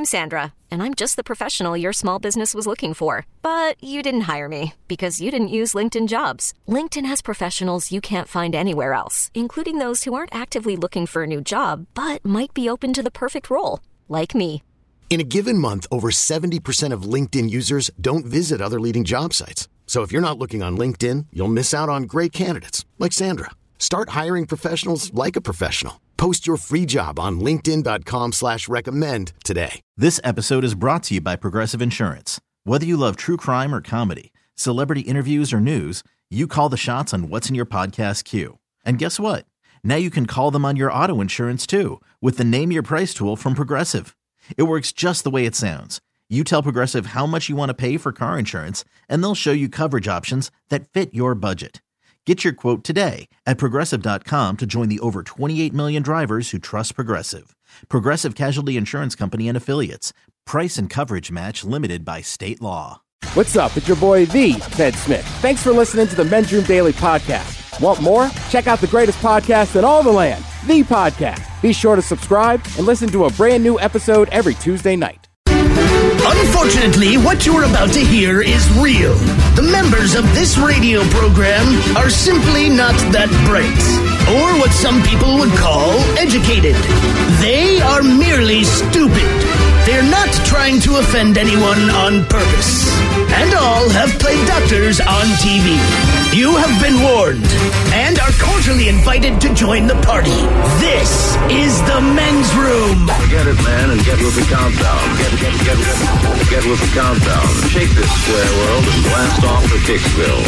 I'm Sandra, and I'm just the professional your small business was looking for. But you didn't hire me because you didn't use LinkedIn Jobs. LinkedIn has professionals you can't find anywhere else, including those who aren't actively looking for a new job, but might be open to the perfect role, like me. In a given month, over 70% of LinkedIn users don't visit other leading job sites. So if you're not looking on LinkedIn, you'll miss out on great candidates like Sandra. Start hiring professionals like a professional. Post your free job on linkedin.com/recommend today. This episode is brought to you by Progressive Insurance. Whether you love true crime or comedy, celebrity interviews or news, you call the shots on what's in your podcast queue. And guess what? Now you can call them on your auto insurance too with the Name Your Price tool from Progressive. It works just the way it sounds. You tell Progressive how much you want to pay for car insurance, and they'll show you coverage options that fit your budget. Get your quote today at Progressive.com to join the over 28 million drivers who trust Progressive. Progressive Casualty Insurance Company and Affiliates. Price and coverage match limited by state law. What's up? It's your boy, the Ted Smith. Thanks for listening to the Men's Room Daily Podcast. Want more? Check out the greatest podcast in all the land, The Podcast. Be sure to subscribe and listen to a brand new episode every Tuesday night. Unfortunately, what you're about to hear is real. The members of this radio program are simply not that bright, or what some people would call educated. They are merely stupid. They're not trying to offend anyone on purpose. And all have played doctors on TV. You have been warned and are cordially invited to join the party. This is the Men's Room. Get it, man, and get with the countdown. Get with the countdown. Shake this square world and blast off for Kicksville.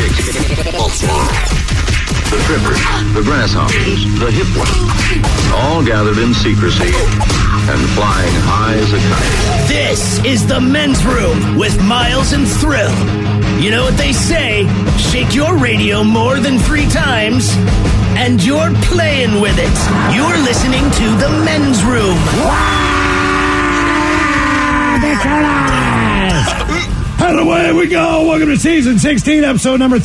The trippers, the grasshoppers, the hip ones, all gathered in secrecy and flying high as a kite. This is the Men's Room with Miles and Thrill. You know what they say, shake your radio more than 3 times, and you're playing with it. You're listening to the Men's Room. And away we go. Welcome to season 16, episode number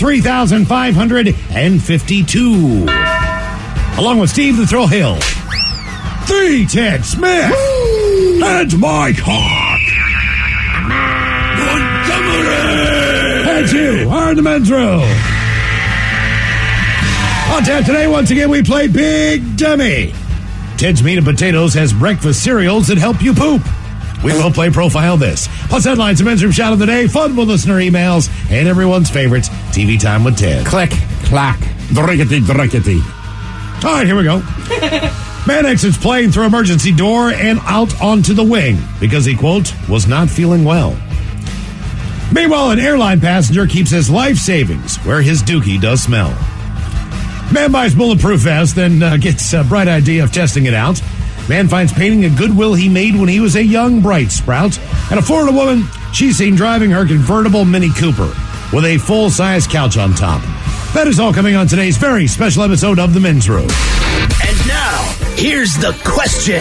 3552. Along with Steve the Thrill Hill, the Ted Smith, and Mike Hawk. And you are in the Men's Room. On tap today, once again, we play Big Dummy. Ted's Meat and Potatoes has breakfast cereals that help you poop. We will play Profile This. Plus headlines, the Men's Room Shout of the Day, fun with listener emails, and everyone's favorites, TV Time with Ted. Click, clack. Drickety. All right, here we go. Man exits plane through emergency door and out onto the wing because he, quote, was not feeling well. Meanwhile, an airline passenger keeps his life savings where his dookie does smell. Man buys bulletproof vest, then gets a bright idea of testing it out. Man finds painting a Goodwill he made when he was a young bright sprout. And a Florida woman, she's seen driving her convertible Mini Cooper with a full-size couch on top. That is all coming on today's very special episode of The Men's Room. And now, here's the question.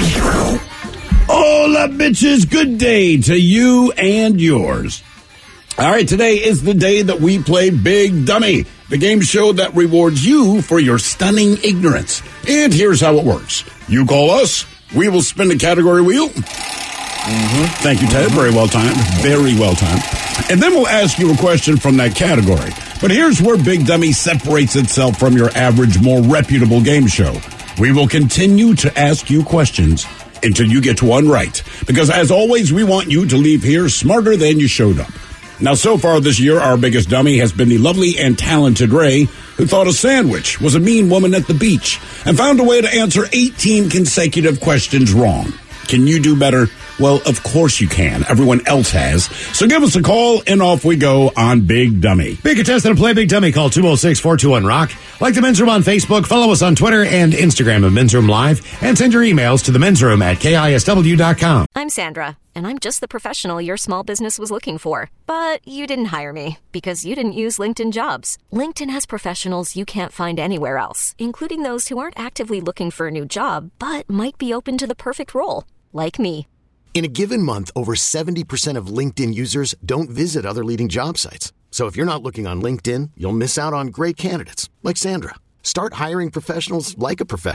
Hola, bitches. Good day to you and yours. All right, today is the day that we play Big Dummy, the game show that rewards you for your stunning ignorance. And here's how it works. You call us, we will spin the category wheel. Thank you, Ted. Very well timed. Very well timed. And then we'll ask you a question from that category. But here's where Big Dummy separates itself from your average, more reputable game show. We will continue to ask you questions until you get one right. Because as always, we want you to leave here smarter than you showed up. Now, so far this year, our biggest dummy has been the lovely and talented Ray, who thought a sandwich was a mean woman at the beach and found a way to answer 18 consecutive questions wrong. Can you do better? Well, of course you can. Everyone else has. So give us a call, and off we go on Big Dummy. Be a contestant and play Big Dummy. Call 206-421-ROCK. Like the Men's Room on Facebook. Follow us on Twitter and Instagram at Men's Room Live. And send your emails to themensroom@KISW.com. I'm Sandra, and I'm just the professional your small business was looking for. But you didn't hire me because you didn't use LinkedIn Jobs. LinkedIn has professionals you can't find anywhere else, including those who aren't actively looking for a new job, but might be open to the perfect role, like me. In a given month, over 70% of LinkedIn users don't visit other leading job sites. So if you're not looking on LinkedIn, you'll miss out on great candidates like Sandra. Start hiring professionals like a professional.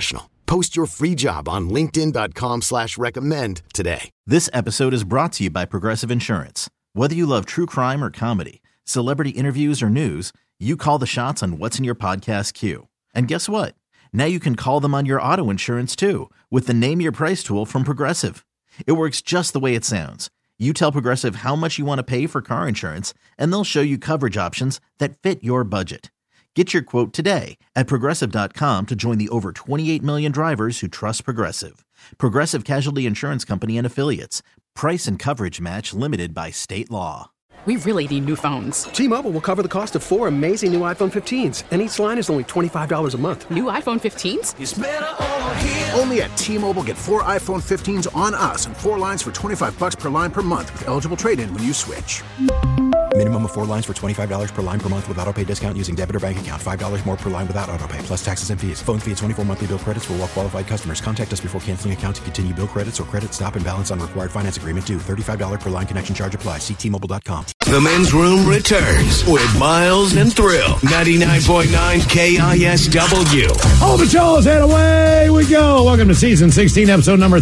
Post your free job on linkedin.com/recommend today. This episode is brought to you by Progressive Insurance. Whether you love true crime or comedy, celebrity interviews or news, you call the shots on what's in your podcast queue. And guess what? Now you can call them on your auto insurance too with the Name Your Price tool from Progressive. It works just the way it sounds. You tell Progressive how much you want to pay for car insurance, and they'll show you coverage options that fit your budget. Get your quote today at Progressive.com to join the over 28 million drivers who trust Progressive. Progressive Casualty Insurance Company and Affiliates. Price and coverage match limited by state law. We really need new phones. T-Mobile will cover the cost of 4 amazing new iPhone 15s, and each line is only $25 a month. New iPhone 15s? It's better over here. Only at T-Mobile, get 4 iPhone 15s on us and 4 lines for $25 per line per month with eligible trade-in when you switch. Minimum of 4 lines for $25 per line per month with autopay discount using debit or bank account. $5 more per line without autopay, plus taxes and fees. Phone fee at 24 monthly bill credits for well-qualified customers. Contact us before canceling account to continue bill credits or credit stop and balance on required finance agreement due. $35 per line connection charge applies. See T-Mobile.com. The Men's Room returns with Miles and Thrill. 99.9 KISW. All the shows and away we go. Welcome to season 16, episode number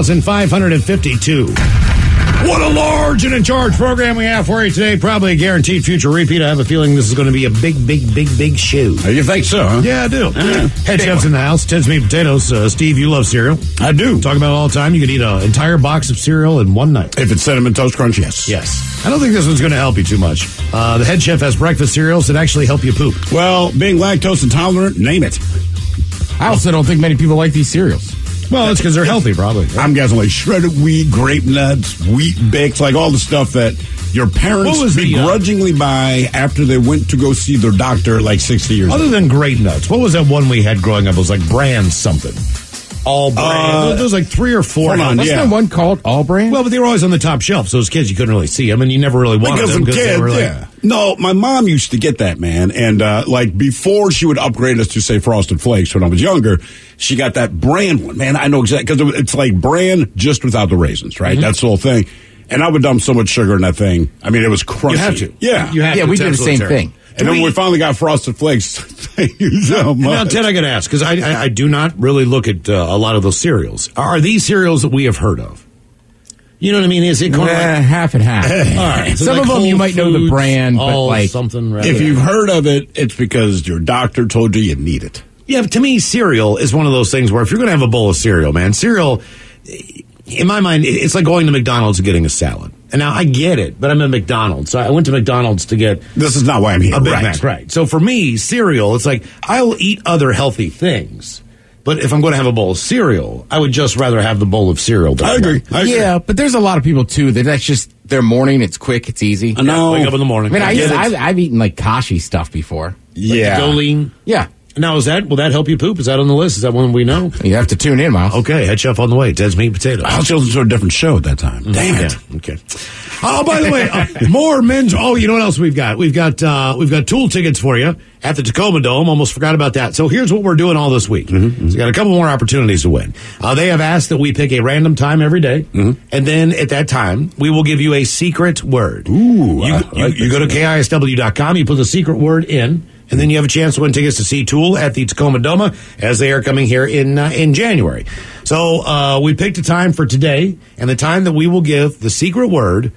3,552. What a large and in charge program we have for you today. Probably a guaranteed future repeat. I have a feeling this is going to be a big show. You think so, huh? Yeah, I do. Head chef's in the house. Ted's Meat Potatoes. Steve, you love cereal. I do. Talk about it all the time. You could eat an entire box of cereal in one night. If it's Cinnamon Toast Crunch, yes. Yes. I don't think this one's going to help you too much. The head chef has breakfast cereals that actually help you poop. Well, being lactose intolerant, name it. I also don't think many people like these cereals. Well, it's because they're healthy, probably. Right? I'm guessing like shredded wheat, grape nuts, wheat bix, like all the stuff that your parents begrudgingly buy after they went to go see their doctor like 60 years ago. Other than grape nuts, what was that one we had growing up? It was like brand something. All brand. There was like 3 or 4. Wasn't there one called All Brand? Well, but they were always on the top shelf, so as kids you couldn't really see them, and you never really wanted them. Because they were like, No, my mom used to get that, man. And like before she would upgrade us to, say, Frosted Flakes when I was younger, she got that brand one. Man, I know exactly, because it's like brand just without the raisins, right? Mm-hmm. That's the whole thing. And I would dump so much sugar in that thing. I mean, it was crunchy. You have to. Yeah. You have to. We did the same thing. And then when we finally got Frosted Flakes, thank you so much. Now, Ted, I got to ask, because I do not really look at a lot of those cereals. Are these cereals that we have heard of? You know what I mean? Is it kind of like half and half? All right. So some like of them you might know the brand, but like something. If you've heard of it, it's because your doctor told you need it. Yeah, but to me, cereal is one of those things where if you're going to have a bowl of cereal, man, cereal, in my mind, it's like going to McDonald's and getting a salad. And now I get it, but I'm at McDonald's. So I went to McDonald's to get... This is not why I'm here. A Big Mac, right. So for me, cereal, it's like, I'll eat other healthy things. But if I'm going to have a bowl of cereal, I would just rather have the bowl of cereal. I agree. Yeah, but there's a lot of people, too, that's just their morning. It's quick. It's easy. I know. Wake up in the morning. I mean, I've eaten, like, Kashi stuff before. Yeah. Like Jolene. Yeah. Now, will that help you poop? Is that on the list? Is that one we know? You have to tune in, Miles. Okay, head chef on the way. Ted's Meat Potatoes. I was listening to a different show at that time. Damn it. Yeah, okay. Oh, by the way, more men's. Oh, you know what else we've got? We've got Tool tickets for you at the Tacoma Dome. Almost forgot about that. So here's what we're doing all this week. Mm-hmm. So we got a couple more opportunities to win. They have asked that we pick a random time every day, and then at that time we will give you a secret word. Ooh, you go to KISW.com. You put the secret word in. And then you have a chance to win tickets to see Tool at the Tacoma Dome as they are coming here in January. So we picked a time for today, and the time that we will give the secret word,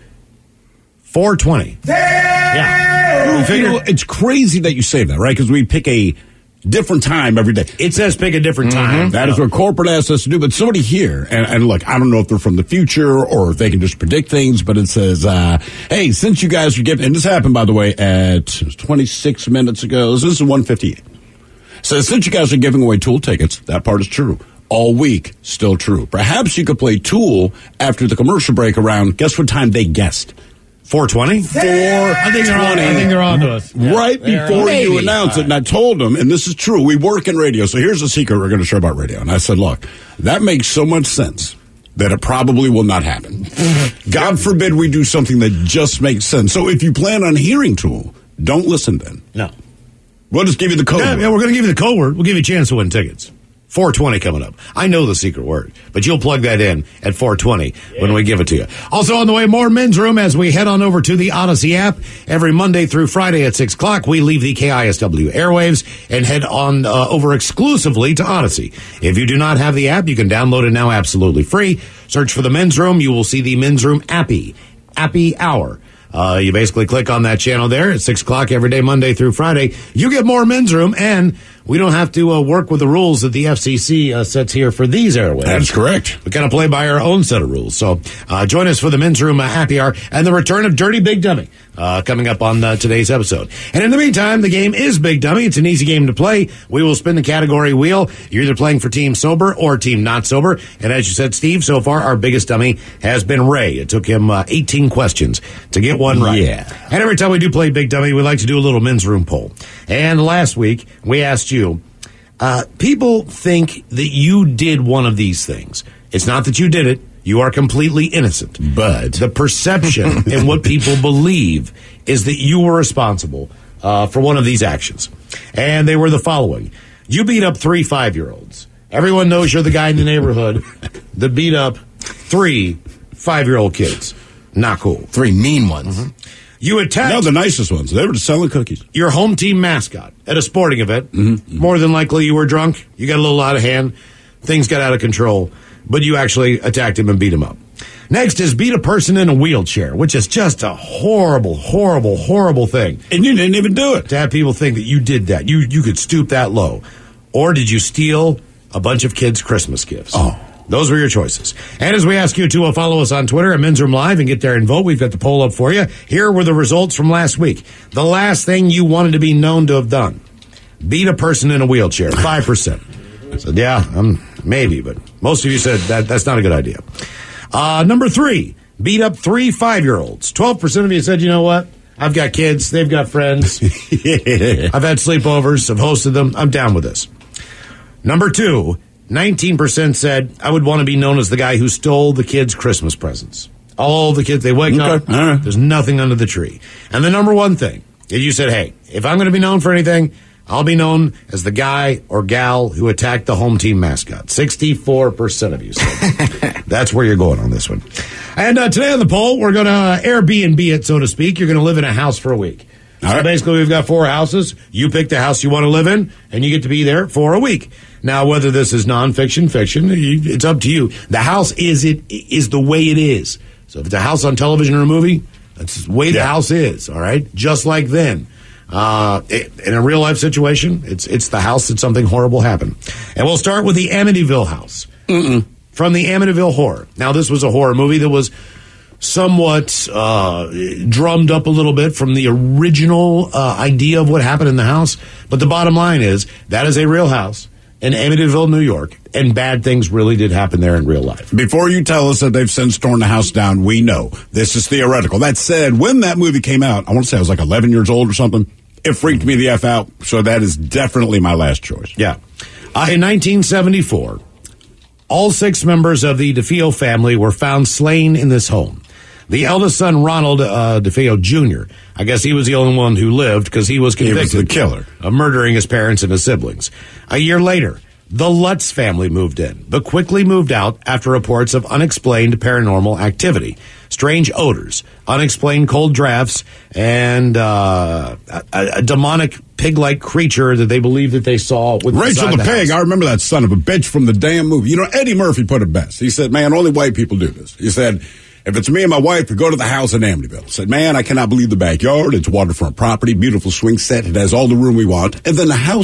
4:20. Yeah. We figure it's crazy that you say that, right? Because we pick a different time every day. It says pick a different time. That is what corporate asks us to do. But somebody here, and look, I don't know if they're from the future or if they can just predict things, but it says, hey, since you guys are giving, and this happened, by the way, at 26 minutes ago. This is 1:58. So since you guys are giving away Tool tickets, that part is true. All week, still true. Perhaps you could play Tool after the commercial break around, guess what time they guessed? 4:20? 4:20. I think they're on to us. Right before you announce it. And I told them, and this is true, we work in radio, so here's a secret we're going to share about radio. And I said, look, that makes so much sense that it probably will not happen. God forbid we do something that just makes sense. So if you plan on hearing Tool, don't listen then. No. We'll just give you the code word. Yeah, we're going to give you the code word. We'll give you a chance to win tickets. 420 coming up. I know the secret word, but you'll plug that in at 420 when we give it to you. Also on the way, more Men's Room as we head on over to the Odyssey app. Every Monday through Friday at 6 o'clock, we leave the KISW airwaves and head on over exclusively to Odyssey. If you do not have the app, you can download it now absolutely free. Search for the Men's Room. You will see the Men's Room Appy Hour. You basically click on that channel there at 6 o'clock every day, Monday through Friday. You get more Men's Room, and we don't have to work with the rules that the FCC sets here for these airwaves. That's correct. We kind of play by our own set of rules. So join us for the Men's Room Happy Hour and the return of Dirty Big Dummy coming up on today's episode. And in the meantime, the game is Big Dummy. It's an easy game to play. We will spin the category wheel. You're either playing for Team Sober or Team Not Sober. And as you said, Steve, so far our biggest dummy has been Ray. It took him 18 questions to get one right. Yeah. And every time we do play Big Dummy, we like to do a little Men's Room poll. And last week, we asked you, people think that you did one of these things. It's not that you did it. You are completely innocent. But the perception and what people believe is that you were responsible for one of these actions. And they were the following. You beat up 3 5-year-olds. Everyone knows you're the guy in the neighborhood that beat up 3 5-year-old kids. Not cool. 3 mean ones. Mm-hmm. You attacked... No, the nicest ones. They were just selling cookies. Your home team mascot at a sporting event. Mm-hmm. More than likely you were drunk. You got a little out of hand. Things got out of control. But you actually attacked him and beat him up. Next is beat a person in a wheelchair, which is just a horrible, horrible, horrible thing. And you didn't even do it. To have people think that you did that. You could stoop that low. Or did you steal a bunch of kids' Christmas gifts? Oh. Those were your choices. And as we ask you to follow us on Twitter at Men's Room Live and get there and vote, we've got the poll up for you. Here were the results from last week. The last thing you wanted to be known to have done. Beat a person in a wheelchair. 5%. Said, yeah, maybe, but most of you said that's not a good idea. Number 3, beat up 3 5-year-olds. 12% of you said, you know what? I've got kids. They've got friends. Yeah. I've had sleepovers. I've hosted them. I'm down with this. Number 2, 19% said, I would want to be known as the guy who stole the kids' Christmas presents. All the kids, they wake up, there's nothing under the tree. And the number 1 thing, you said, hey, if I'm going to be known for anything, I'll be known as the guy or gal who attacked the home team mascot. 64% of you said that's where you're going on this one. And today on the poll, we're going to Airbnb it, so to speak. You're going to live in a house for a week. So basically, we've got 4 houses. You pick the house you want to live in, and you get to be there for a week. Now, whether this is nonfiction, fiction, it's up to you. The house is the way it is. So if it's a house on television or a movie, that's the way the house is, all right? Just like then. In a real-life situation, it's the house that something horrible happened. And we'll start with the Amityville house. From the Amityville Horror. Now, this was a horror movie that was somewhat drummed up a little bit from the original idea of what happened in the house. But the bottom line is, that is a real house in Amityville, New York, and bad things really did happen there in real life. Before you tell us that they've since torn the house down, we know this is theoretical. That said, when that movie came out, I want to say I was like 11 years old or something, it freaked me the F out, so that is definitely my last choice. Yeah. In 1974, all 6 members of the DeFeo family were found slain in this home. The eldest son, Ronald DeFeo Jr., I guess he was the only one who lived because he was convicted he was the killer of murdering his parents and his siblings. A year later, the Lutz family moved in, but quickly moved out after reports of unexplained paranormal activity, strange odors, unexplained cold drafts, and a demonic pig-like creature that they believed that they saw with Rachel the pig. I remember that son of a bitch from the damn movie. You know, Eddie Murphy put it best. He said, man, only white people do this. He said, if it's me and my wife, we go to the house in Amityville. Said, man, I cannot believe the backyard. It's waterfront property, beautiful swing set. It has all the room we want. And then the house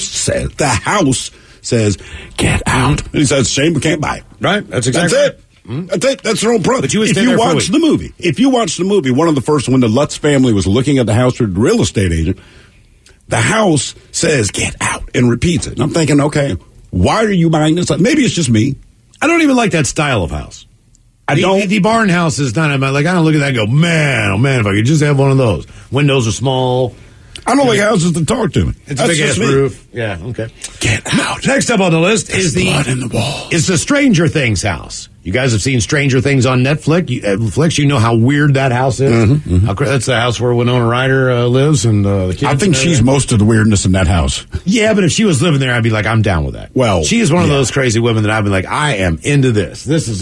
says, get out. And he says, shame we can't buy it. Right. That's exactly it. That's it. That's their own problem. But if you watch the movie, one of the first, when the Lutz family was looking at the house with the real estate agent, the house says, get out, and repeats it. And I'm thinking, okay, why are you buying this? Maybe it's just me. I don't even like that style of house. The barn house is not, like, I don't look at that and go, man, oh man, if I could just have one of those. Windows are small. I don't like houses that talk to me. It's a big-ass roof. Yeah, okay. Get out. Next up on the list There's blood in the walls. is the Stranger Things house. You guys have seen Stranger Things on Netflix. You know how weird that house is. That's the house where Winona Ryder lives, and the kids. I think she's most of the weirdness in that house. Yeah, but if she was living there, I'd be like, I'm down with that. Well, she is one of those crazy women that I've been like, I am into this.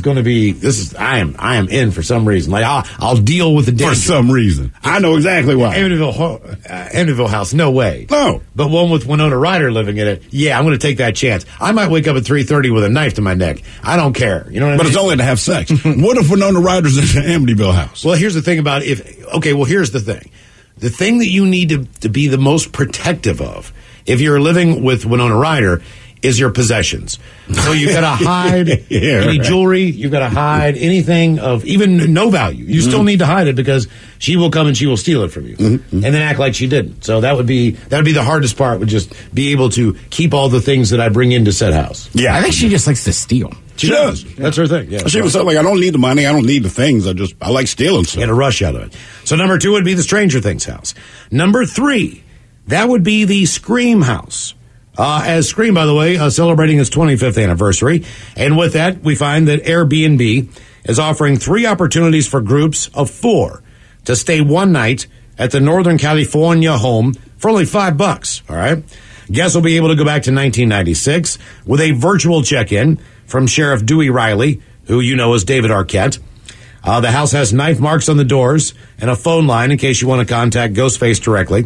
I am in for some reason. Like I'll deal with the danger. For some reason, I know exactly why. Amityville house, no way. No, but one with Winona Ryder living in it. Yeah, I'm going to take that chance. I might wake up at 3:30 with a knife to my neck. I don't care. You know what I mean? But it's only to have sex. What if Winona Ryder's in the Amityville house? Well, here's the thing about here's the thing. The thing that you need to be the most protective of if you're living with Winona Ryder is your possessions. So you've got to hide any jewelry. You've got to hide anything of even no value. You still need to hide it because she will come and she will steal it from you and then act like she didn't. So that would be the hardest part, would just be able to keep all the things that I bring into said house. Yeah, I think she just likes to steal. She does. That's her thing. Yeah, she was like, I don't need the money. I don't need the things. I like stealing stuff. Get a rush out of it. So number 2 would be the Stranger Things house. Number 3, that would be the Scream house. As Scream, by the way, celebrating its 25th anniversary. And with that, we find that Airbnb is offering 3 opportunities for groups of 4 to stay one night at the Northern California home for only $5. All right. Guests will be able to go back to 1996 with a virtual check-in from Sheriff Dewey Riley, who you know as David Arquette. The house has knife marks on the doors and a phone line in case you want to contact Ghostface directly.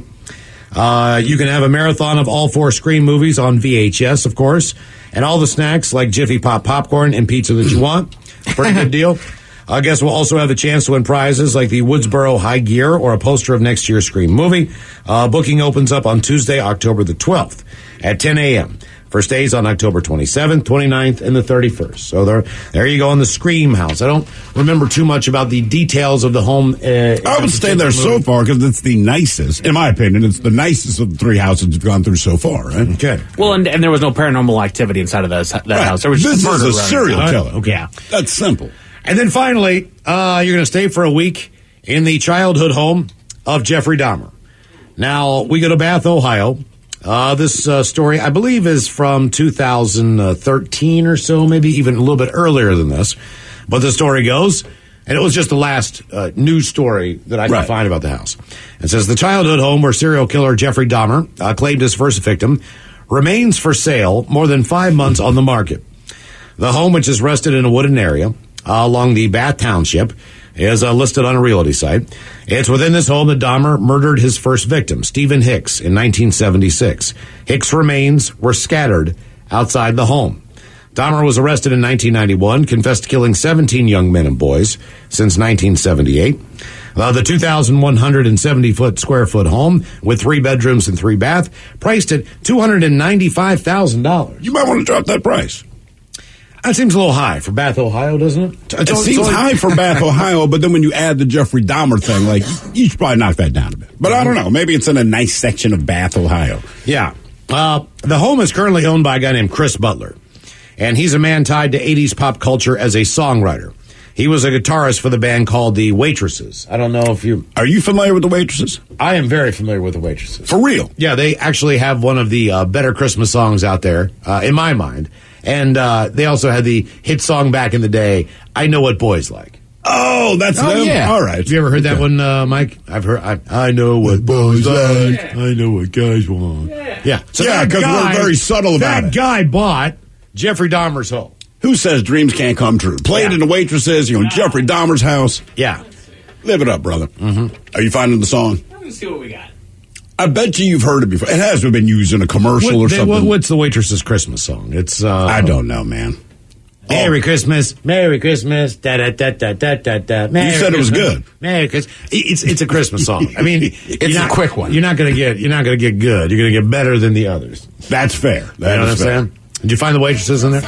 You can have a marathon of all 4 Scream movies on VHS, of course, and all the snacks like Jiffy Pop popcorn and pizza that you want. Pretty good deal. Guests will also have a chance to win prizes like the Woodsboro High Gear or a poster of next year's Scream movie. Booking opens up on Tuesday, October the 12th at 10 a.m. for stays on October 27th, 29th, and the 31st. So there you go on the Scream house. I don't remember too much about the details of the home. I would stay there so far because it's the nicest, in my opinion, it's the nicest of the 3 houses we've gone through so far, right? Okay. Well, and there was no paranormal activity inside of that house. There was this just is a serial killer. Okay. Yeah. That's simple. And then finally, you're going to stay for a week in the childhood home of Jeffrey Dahmer. Now, we go to Bath, Ohio. This story, I believe, is from 2013 or so, maybe even a little bit earlier than this. But the story goes, and it was just the last news story that I could find about the house. It says, the childhood home where serial killer Jeffrey Dahmer claimed his first victim remains for sale more than 5 months on the market. The home, which is rested in a wooded area along the Bath Township, is listed on a realty site. It's within this home that Dahmer murdered his first victim, Stephen Hicks, in 1976. Hicks' remains were scattered outside the home. Dahmer was arrested in 1991, confessed to killing 17 young men and boys since 1978. The 2,170 square foot home with 3 bedrooms and 3 baths, priced at $295,000. You might want to drop that price. That seems a little high for Bath, Ohio, doesn't it? It seems high for Bath, Ohio, but then when you add the Jeffrey Dahmer thing, like, you should probably knock that down a bit. But I don't know. Maybe it's in a nice section of Bath, Ohio. Yeah. The home is currently owned by a guy named Chris Butler, and he's a man tied to 80s pop culture as a songwriter. He was a guitarist for the band called the Waitresses. I don't know if you... Are you familiar with the Waitresses? I am very familiar with the Waitresses. For real? Yeah, they actually have one of the better Christmas songs out there, in my mind. And they also had the hit song back in the day, I Know What Boys Like. Oh, that's them? Yeah. All right. Have you ever heard that one, Mike? I've heard, I know what boys like. Yeah. I know what guys want. Yeah. So yeah, because we're very subtle about it. That guy bought Jeffrey Dahmer's home. Who says dreams can't come true? Played in the Waitresses, Jeffrey Dahmer's house. Yeah. Live it up, brother. Mm-hmm. Are you finding the song? Let's see what we got. I bet you've heard it before. It has been used in a commercial or something. What's the Waitresses Christmas song? It's I don't know, man. Merry Christmas, Merry Christmas, da da da da da da da. You said it was good. Merry Christmas. It's a Christmas song. I mean, it's a quick one. You're not gonna get good. You're gonna get better than the others. That's fair. You know what I'm saying? Did you find the Waitresses in there?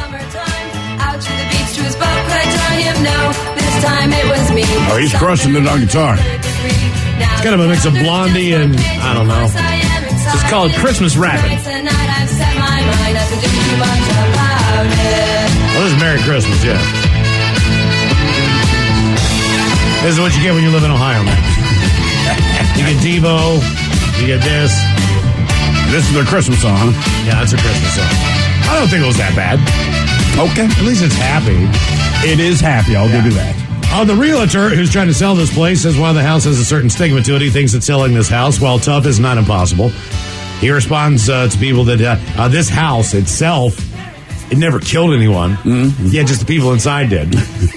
Oh, he's crushing it on guitar. It's kind of a mix of Blondie and I don't know. It's called Christmas Rapping. Well, this is Merry Christmas, yeah. This is what you get when you live in Ohio, man. You get Devo, you get this. This is their Christmas song, huh? Yeah, that's a Christmas song. I don't think it was that bad. Okay. At least it's happy. It is happy, I'll give you that. The realtor who's trying to sell this place says while the house has a certain stigma to it, he thinks that selling this house, while tough, is not impossible. He responds to people that this house itself, it never killed anyone. Mm-hmm. Yeah, just the people inside did.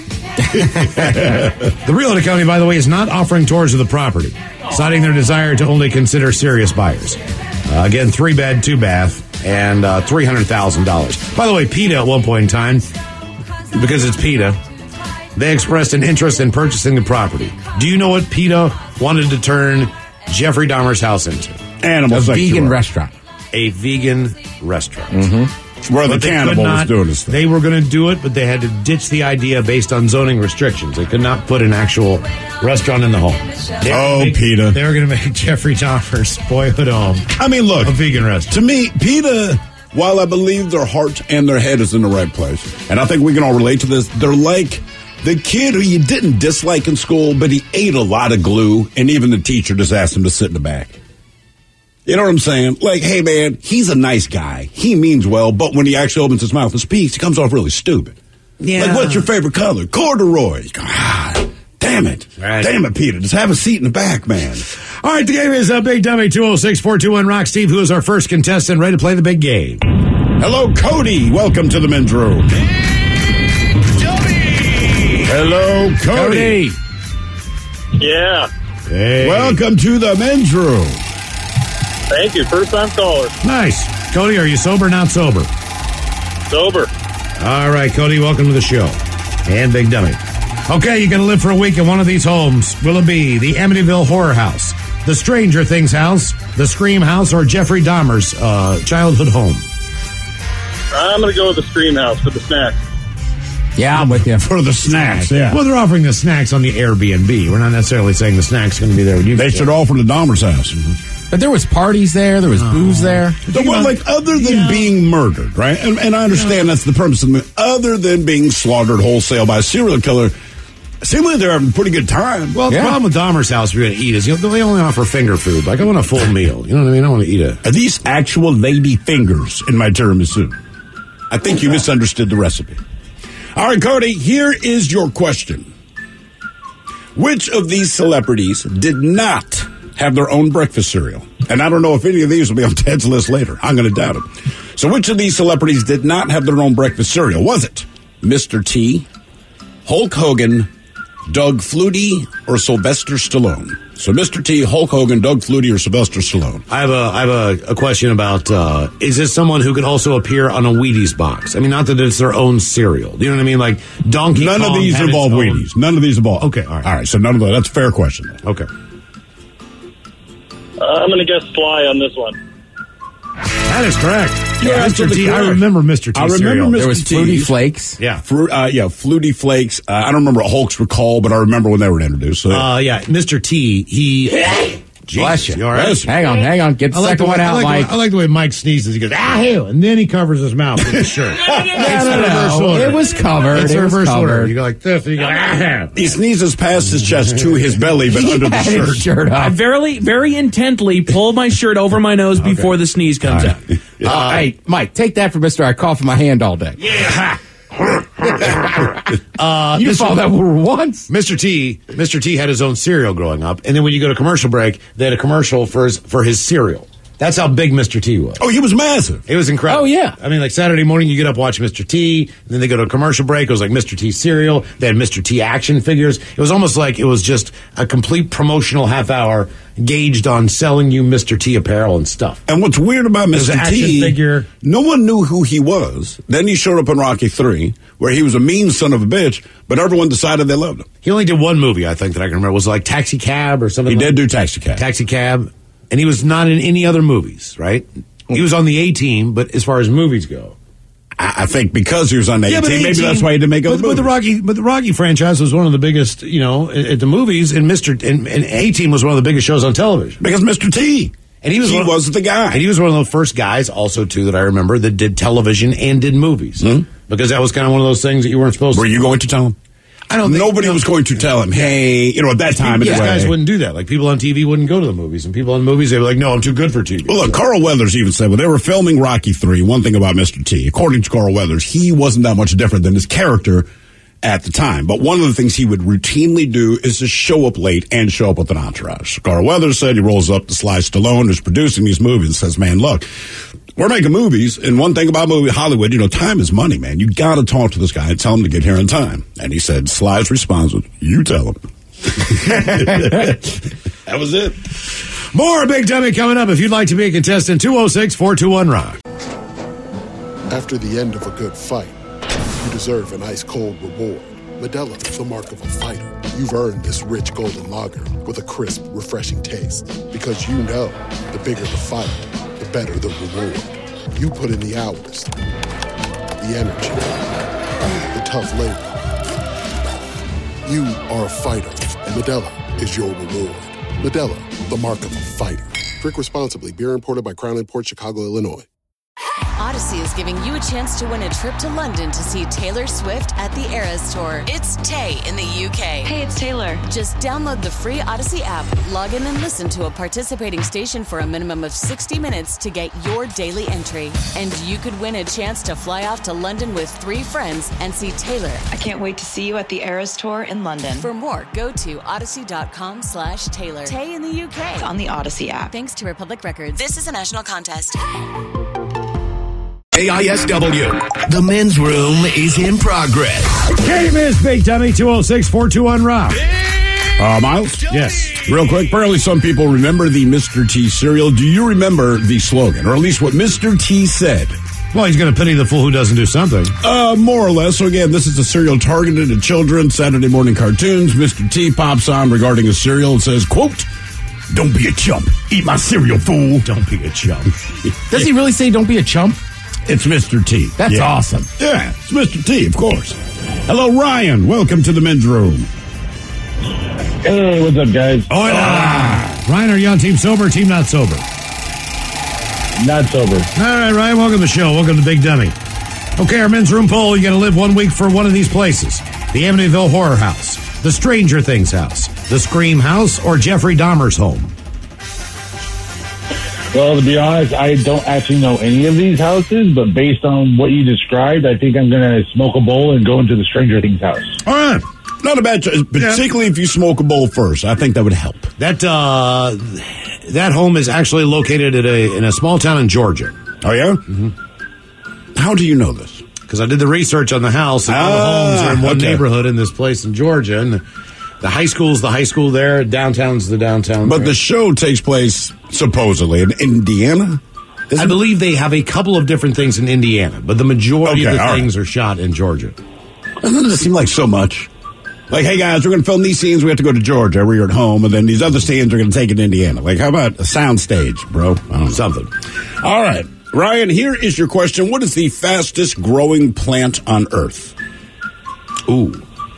The realtor company, by the way, is not offering tours of the property, citing their desire to only consider serious buyers. Again, 3-bed, 2-bath, and $300,000. By the way, PETA at one point in time, because it's PETA, they expressed an interest in purchasing the property. Do you know what PETA wanted to turn Jeffrey Dahmer's house into? A vegan restaurant. A vegan restaurant. Mm-hmm. Where the cannibal was doing this thing. They were going to do it, but they had to ditch the idea based on zoning restrictions. They could not put an actual restaurant in the home. PETA. They were going to make Jeffrey Dahmer's boyhood home. I mean, look. A vegan restaurant. To me, PETA, while I believe their heart and their head is in the right place, and I think we can all relate to this, they're like the kid who you didn't dislike in school, but he ate a lot of glue, and even the teacher just asked him to sit in the back. You know what I'm saying? Like, hey, man, he's a nice guy. He means well, but when he actually opens his mouth and speaks, he comes off really stupid. Yeah. Like, what's your favorite color? Corduroy. Damn it. Right. Damn it, Peter. Just have a seat in the back, man. All right, the game is Big Dummy 206-421-ROCK. Steve, who is our first contestant, ready to play the big game. Hello, Cody. Welcome to the men's room. Big Dummy. Hello, Cody. Yeah. Hey. Welcome to the men's room. Thank you. First time caller. Nice. Cody, are you sober or not sober? Sober. All right, Cody, welcome to the show. And Big Dummy. Okay, you're going to live for a week in one of these homes. Will it be the Amityville Horror House, the Stranger Things house, the Scream house, or Jeffrey Dahmer's childhood home? I'm going to go with the Scream house for the snacks. Yeah, I'm with you. For the snacks, yeah. Well, they're offering the snacks on the Airbnb. We're not necessarily saying the snacks are going to be there when you They should offer the Dahmer's house. Mm-hmm. But there was parties there. There was booze there. Well, like, other than being murdered, right? And I understand that's the purpose of the movie. Other than being slaughtered wholesale by a serial killer, seems like they're having a pretty good time. Well, the problem with Dahmer's house, if you're going to eat, is they only offer finger food. Like, I want a full meal. You know what I mean? I want to eat Are these actual lady fingers in my tiramisu? I think you misunderstood the recipe. All right, Cody, here is your question. Which of these celebrities did not have their own breakfast cereal? And I don't know if any of these will be on Ted's list later. I'm going to doubt it. So which of these celebrities did not have their own breakfast cereal? Was it Mr. T, Hulk Hogan, Doug Flutie, or Sylvester Stallone? So Mr. T, Hulk Hogan, Doug Flutie, or Sylvester Stallone? I have a question about, is this someone who could also appear on a Wheaties box? I mean, not that it's their own cereal. Do you know what I mean? Like Donkey Kong. None of these involve Wheaties. None of these involve. Okay, all right. All right, so none of those. That's a fair question. Then. Okay. I'm going to guess Sly on this one. That is correct. Yeah, Mr. T. I remember Mr. T. I remember cereal. Mr. There was T. Fruity Flakes. Yeah. Flutie Flakes. I don't remember Hulk's Recall, but I remember when they were introduced. So yeah, Mr. T. He. Bless you. All right? Hang on. Get the second one out, Mike. I like the way Mike sneezes. He goes, ah-hoo, and then he covers his mouth with his shirt. No. It was covered. It's reverse order. You go like this, and you go, ah-hoo. He sneezes past his chest to his belly, but under the shirt. I very intently pull my shirt over my nose before the sneeze comes out. Hey, Mike, take that from Mr. I cough in my hand all day. Yeah. You saw that once. Mr. T had his own cereal growing up, and then when you go to commercial break, they had a commercial for his cereal. That's how big Mr. T was. Oh, he was massive. It was incredible. Oh, yeah. I mean, like Saturday morning, you get up, watch Mr. T, and then they go to a commercial break. It was like Mr. T cereal. They had Mr. T action figures. It was almost like it was just a complete promotional half hour gauged on selling you Mr. T apparel and stuff. And what's weird about Mr. T, figure. No one knew who he was. Then he showed up in Rocky 3, where he was a mean son of a bitch, but everyone decided they loved him. He only did one movie, I think, that I can remember. It was like Taxi Cab or something. He did do Taxi Cab. Taxi Cab. And he was not in any other movies, right? He was on the A-Team, but as far as movies go, I think because he was on the A-Team, maybe that's why he didn't make other movies. But the Rocky franchise was one of the biggest, at the movies, and A-Team was one of the biggest shows on television. Because Mr. T. And he was the guy. And he was one of the first guys, also, too, that I remember that did television and did movies. Mm-hmm. Because that was kind of one of those things that you weren't supposed to. Were you going to tell him? I don't think nobody was going to tell him, hey, at that time. These guys wouldn't do that. Like, people on TV wouldn't go to the movies, and people on movies, they were like, no, I'm too good for TV. Well, look, Carl Weathers even said when they were filming Rocky 3, one thing about Mr. T, according to Carl Weathers, he wasn't that much different than his character at the time. But one of the things he would routinely do is to show up late and show up with an entourage. Carl Weathers said he rolls up to Sly Stallone, who's producing these movies, and says, man, look, we're making movies, and one thing about Hollywood, time is money, man. You got to talk to this guy and tell him to get here in time. And he said, Sly's response was, you tell him. That was it. More Big Dummy coming up. If you'd like to be a contestant, 206-421-ROCK. After the end of a good fight, you deserve an ice-cold reward. Modelo is the mark of a fighter. You've earned this rich golden lager with a crisp, refreshing taste. Because you know, the bigger the fight, the better the reward. You put in the hours, the energy, the tough labor. You are a fighter, and Modelo is your reward. Modelo, the mark of a fighter. Drink responsibly. Beer imported by Crown Imports, Chicago, Illinois. Odyssey is giving you a chance to win a trip to London to see Taylor Swift at the Eras Tour. It's Tay in the UK. Hey, it's Taylor. Just download the free Odyssey app, log in and listen to a participating station for a minimum of 60 minutes to get your daily entry. And you could win a chance to fly off to London with 3 friends and see Taylor. I can't wait to see you at the Eras Tour in London. For more, go to odyssey.com/Taylor. Tay in the UK. It's on the Odyssey app. Thanks to Republic Records. This is a national contest. AISW. The men's room is in progress. Game is Big Dummy, 206-421-ROCK. Miles? Yes. Real quick, apparently some people remember the Mr. T cereal. Do you remember the slogan, or at least what Mr. T said? Well, he's going to pity the fool who doesn't do something. More or less. So again, this is a cereal targeted at children. Saturday morning cartoons. Mr. T pops on regarding a cereal and says, quote, "Don't be a chump. Eat my cereal, fool. Don't be a chump." Does he really say don't be a chump? It's Mr. T. That's awesome. Yeah, it's Mr. T, of course. Hello, Ryan. Welcome to the men's room. Hey, what's up, guys? Hola. Ryan, are you on team sober or team not sober? Not sober. All right, Ryan, welcome to the show. Welcome to Big Dummy. Okay, our men's room poll. You got to live 1 week for one of these places. The Amityville Horror House, the Stranger Things house, the Scream house, or Jeffrey Dahmer's home. Well, to be honest, I don't actually know any of these houses, but based on what you described, I think I'm going to smoke a bowl and go into the Stranger Things house. All right. Not a bad choice, particularly if you smoke a bowl first. I think that would help. That home is actually located in a small town in Georgia. Oh, yeah? Mm-hmm. How do you know this? Because I did the research on the house, and all the homes are in one neighborhood in this place in Georgia, and the high school's the high school there, downtown's the downtown But there. the show takes place, supposedly, in Indiana? I believe they have a couple of different things in Indiana, but the majority of the things are shot in Georgia. Doesn't it seem like so much? Like, hey, guys, we're going to film these scenes. We have to go to Georgia. We're at home. And then these other scenes are going to take it to Indiana. Like, how about a sound stage, bro? Something. All right. Ryan, here is your question. What is the fastest growing plant on Earth? Ooh.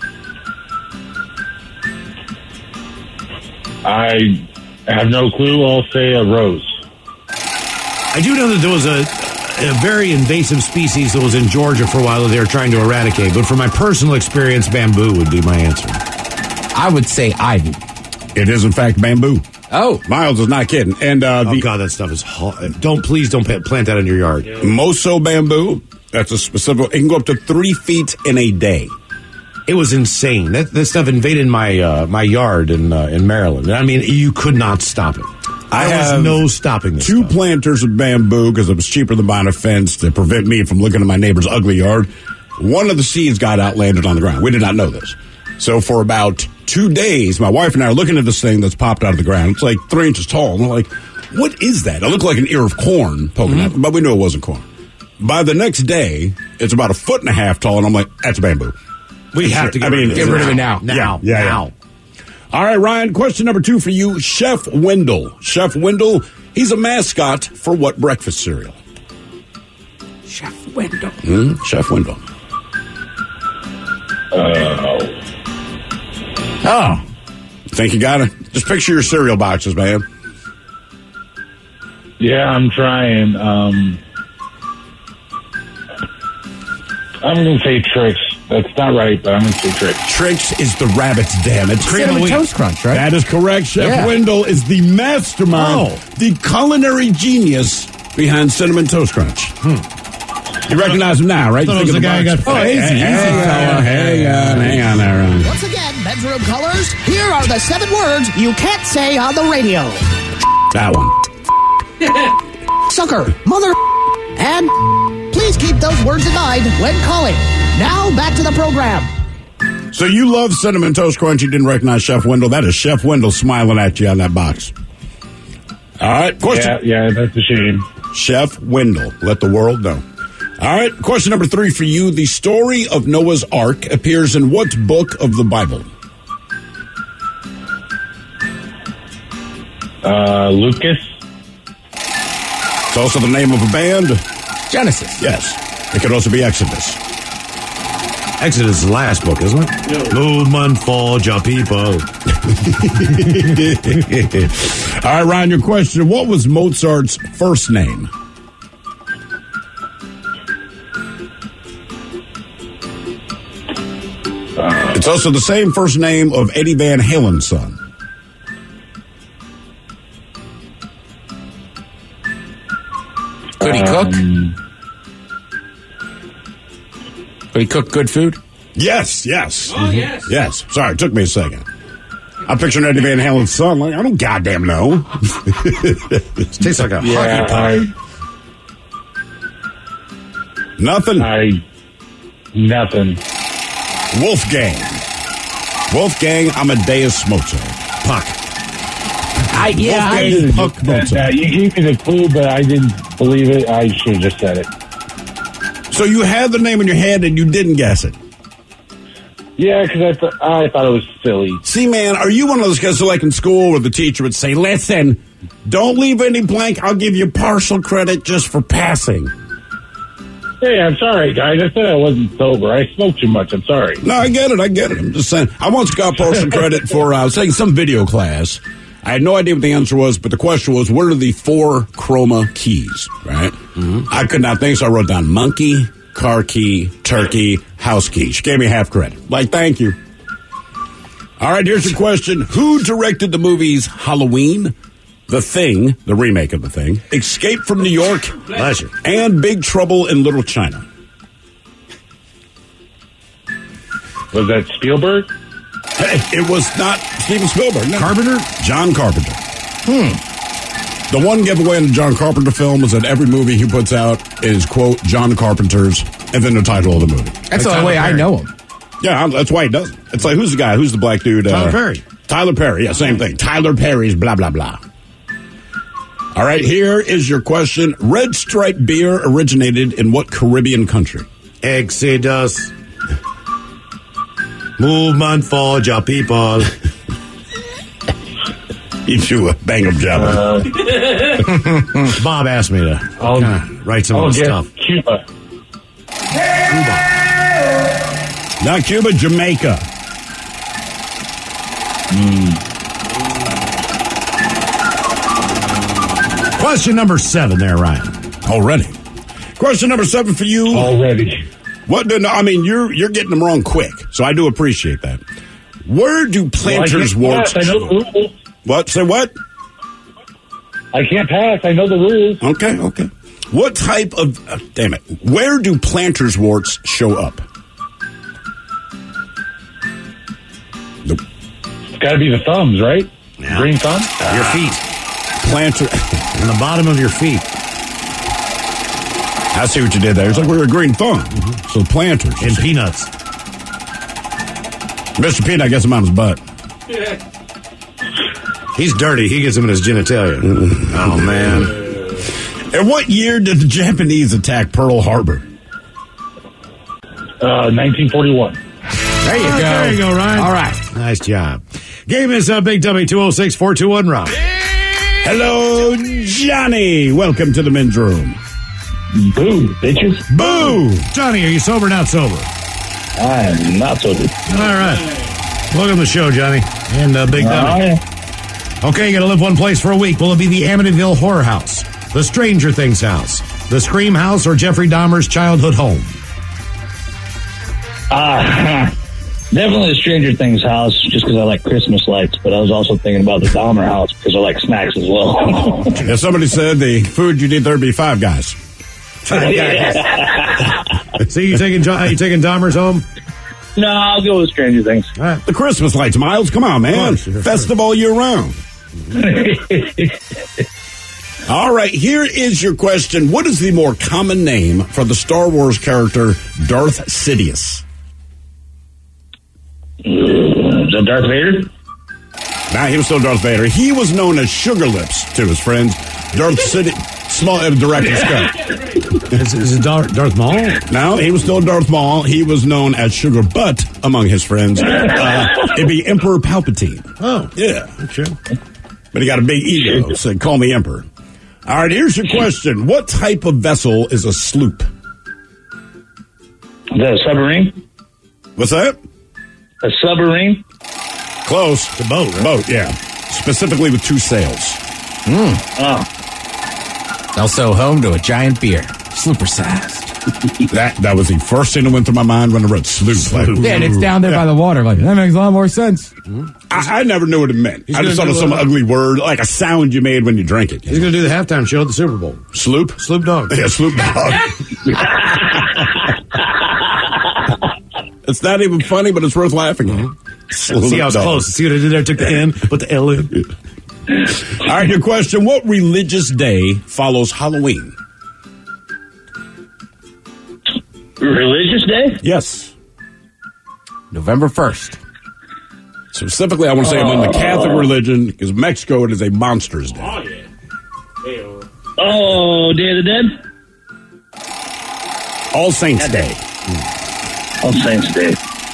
I have no clue. I'll say a rose. I do know that there was a very invasive species that was in Georgia for a while that they were trying to eradicate. But from my personal experience, bamboo would be my answer. I would say ivy. It is, in fact, bamboo. Oh. Miles is not kidding. And oh, God, that stuff is hot. Please don't plant that in your yard. Moso bamboo, that's a specific, it can go up to 3 feet in a day. It was insane. That stuff invaded my my yard in Maryland. I mean, you could not stop it. There was no stopping this two stuff. planters of bamboo because it was cheaper than buying a fence to prevent me from looking at my neighbor's ugly yard. One of the seeds got out, landed on the ground. We did not know this. So for about 2 days, my wife and I are looking at this thing that's popped out of the ground. It's like 3 inches tall. And we're like, what is that? It looked like an ear of corn poking out, but we knew it wasn't corn. By the next day, it's about 1.5 feet tall, and I'm like, that's bamboo. We have to get rid of it now. Now. All right, Ryan, question number 2 for you. Chef Wendell. Chef Wendell, he's a mascot for what breakfast cereal? Chef Wendell. Chef Wendell. Oh. Think you got it? Just picture your cereal boxes, man. Yeah, I'm trying. I'm going to say Trix. That's not right, but I'm going to say Trix. Trix is the rabbit's, damn it. Cinnamon Toast Crunch, right? That is correct. Chef Wendell is the mastermind, the culinary genius behind Cinnamon Toast Crunch. You recognize him now, right? I thought it was the guy who got fired. Hang on there. Once again, bedroom callers, here are the 7 words you can't say on the radio. That one. Sucker, mother, and please keep those words in mind when calling. Now, back to the program. So you love Cinnamon Toast Crunch. You didn't recognize Chef Wendell. That is Chef Wendell smiling at you on that box. All right. Question. Yeah, that's a shame. Chef Wendell. Let the world know. All right. Question number 3 for you. The story of Noah's Ark appears in what book of the Bible? Lucas. It's also the name of a band. Genesis. Yes. It could also be Exodus. Exodus is the last book, isn't it? Movement for your people. All right, Ryan, your question. What was Mozart's first name? It's also the same first name of Eddie Van Halen's son. Could he cook? Could he cook good food? Yes. Oh, yes. Yes. Sorry, it took me a second. I'm picturing Eddie Van Halen's son. Like, I don't goddamn know. It tastes like a hockey pie. Nothing. Nothing. Wolfgang Amadeus Mozart. Puck. You gave me the clue, but I didn't believe it. I should have just said it. So you had the name in your head and you didn't guess it. Yeah, because I thought it was silly. See, man, are you one of those guys who, like in school where the teacher would say, listen, don't leave any blank. I'll give you partial credit just for passing. Hey, I'm sorry, guys. I said I wasn't sober. I smoked too much. I'm sorry. No, I get it. I'm just saying. I once got partial credit for, I was taking some video class. I had no idea what the answer was, but the question was, what are the 4 chroma keys, right? Mm-hmm. I could not think, so I wrote down monkey, car key, turkey, house key. She gave me half credit. Like, thank you. All right, here's your question. Who directed the movies Halloween, The Thing, the remake of The Thing, Escape from New York, and Big Trouble in Little China? Was that Spielberg? Hey, it was not Steven Spielberg. No. Carpenter? John Carpenter. The one giveaway in the John Carpenter film is that every movie he puts out is, quote, John Carpenter's, and then the title of the movie. That's the only way I know him. Yeah, that's why he does it. It's like, who's the guy? Who's the black dude? Tyler Perry. Tyler Perry, yeah, same thing. Tyler Perry's blah, blah, blah. All right, here is your question. Red Stripe beer originated in what Caribbean country? Exodus. Movement for your people. You do a bang-up job. Bob asked me to write some of the stuff. Cuba. Not Cuba, Jamaica. Question number 7 there, Ryan. Already. Question number 7 for you. Already. What? No, I mean, you're getting them wrong quick, so I do appreciate that. Where do planters warts? I know the rules. What? Say what? I can't pass. I know the rules. Okay. What type of... damn it. Where do planters warts show up? Nope. It's got to be the thumbs, right? Yeah. Green thumb? Your feet. Planter... on the bottom of your feet. I see what you did there. It's like we're a green thumb. Mm-hmm. So planters. And peanuts. Mr. Peanut gets him on his butt. He's dirty. He gets him in his genitalia. Oh, man. And what year did the Japanese attack Pearl Harbor? 1941. There you go. There you go, Ryan. All right. Nice job. Game is Big Dummy 206-421, Rob. Hello, Johnny. Welcome to the men's room. Boo, bitches. Boo. Johnny, are you sober or not sober? I'm not sober. All right. Welcome to the show, Johnny. And Big Dummy. Okay, you got to live one place for a week. Will it be the Amityville Horror House, the Stranger Things house, the Scream House, or Jeffrey Dahmer's childhood home? Definitely the Stranger Things house, just because I like Christmas lights, but I was also thinking about the Dahmer house because I like snacks as well. Yeah, somebody said the food you'd eat there would be Five Guys. So you taking Dahmer's home? No, I'll go with Stranger Things. Right. The Christmas lights, Miles. Come on, man. Festive all year round. All right, here is your question. What is the more common name for the Star Wars character Darth Sidious? Is that Darth Vader? Nah, he was still Darth Vader. He was known as Sugar Lips to his friends. Darth Sidious, small director's cut. Is it Darth Maul? No, he was still Darth Maul. He was known as Sugar Butt among his friends. It'd be Emperor Palpatine. Oh, yeah. Okay. But he got a big ego, so call me Emperor. All right, here's your question. What type of vessel is a sloop? Is that a submarine? What's that? A submarine? Close. The boat, right? Boat, yeah. Specifically with 2 sails. Oh. Also home to a giant beer. Slooper sized. That was the first thing that went through my mind when I read sloop. Like, Yeah, and it's down there by the water. Like, that makes a lot more sense. I never knew what it meant. I just thought it was some ugly word, like a sound you made when you drank it. He's going to do the halftime show at the Super Bowl. Sloop? Sloop Dog. Yeah, Sloop Dog. It's not even funny, but it's worth laughing at. See how it's close. See what I did there? I took the N, put the L in. All right, your question. What religious day follows Halloween? Religious day? Yes. November 1st. Specifically, I want to say among the Catholic religion, because Mexico, it is a Monsters Day. Oh, yeah. Oh, Day of the Dead? All Saints Day. All Saints Day.